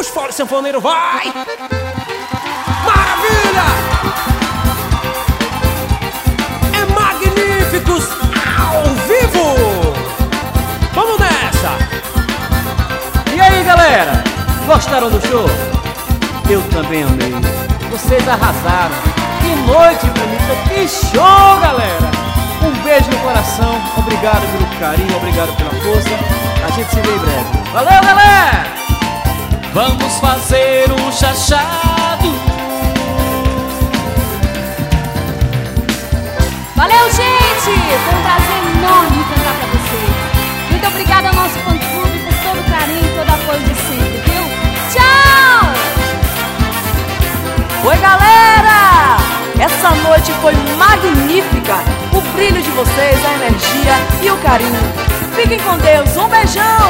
Puxa fora, sanfoneiro, vai! Maravilha! É Magníficos ao vivo! Vamos nessa! E aí, galera? Gostaram do show? Eu também amei. Vocês arrasaram. Que noite bonita, que show, galera! Um beijo no coração. Obrigado pelo carinho, obrigado pela força. A gente se vê em breve. Valeu, galera! Vamos fazer um chachado. Valeu, gente! Foi um prazer enorme cantar pra vocês. Muito obrigada ao nosso fã-clube por todo o carinho e todo o apoio de sempre, viu? Tchau! Oi, galera! Essa noite foi magnífica. O brilho de vocês, a energia e o carinho. Fiquem com Deus. Um beijão!